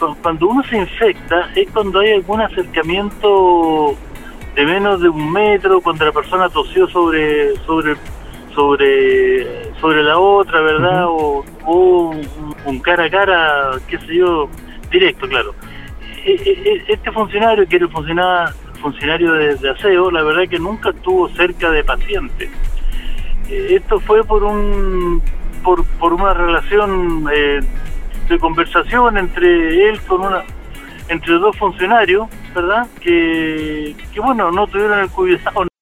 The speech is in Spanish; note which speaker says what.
Speaker 1: cuando uno se infecta es cuando hay algún acercamiento de menos de 1 metro, cuando la persona tosió sobre la otra, ¿verdad? O un cara a cara, qué sé yo, directo, claro. Este funcionario, que era el funcionario de aseo, la verdad que nunca estuvo cerca de pacientes. Esto fue por una relación de conversación entre él entre dos funcionarios, ¿verdad? Que bueno, no tuvieron el cuidado